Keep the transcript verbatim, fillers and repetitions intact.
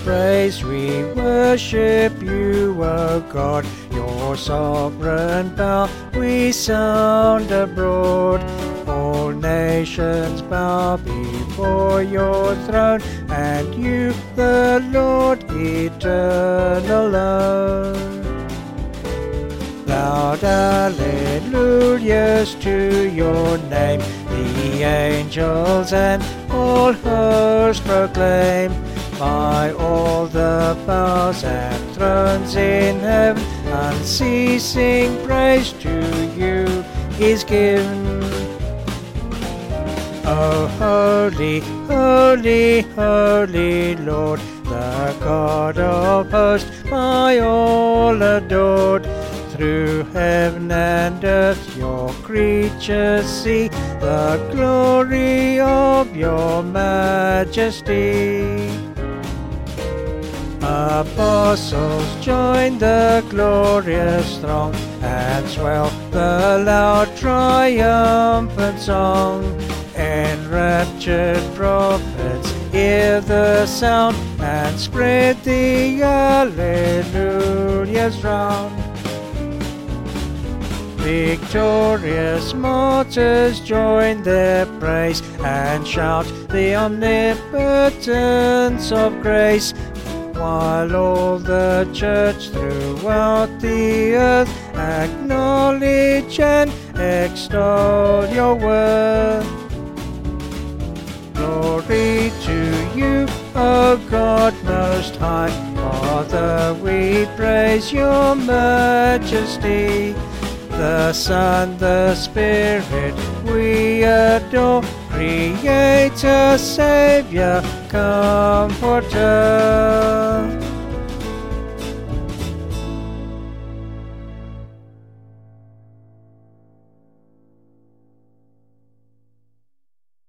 praise we worship you, O God. Your sovereign power we sound abroad. All nations bow before your throne, and you, the Lord, eternal alone. Loud alleluias to your name, the angels and all hosts proclaim. By all the powers and thrones in heaven, unceasing praise to you is given. O holy, holy, holy Lord, the God of hosts, by all adored. Through heaven and earth your creatures see the glory of your majesty. Apostles join the glorious throng and swell the loud triumphant song. Enraptured prophets hear the sound and spread the alleluias round. Victorious martyrs join their praise and shout the omnipotence of grace, while all the church throughout the earth acknowledge and extol your worth. Glory to you, O God most high. Father, we praise your majesty. The Son, the Spirit, we adore. Creator, Saviour, Comforter.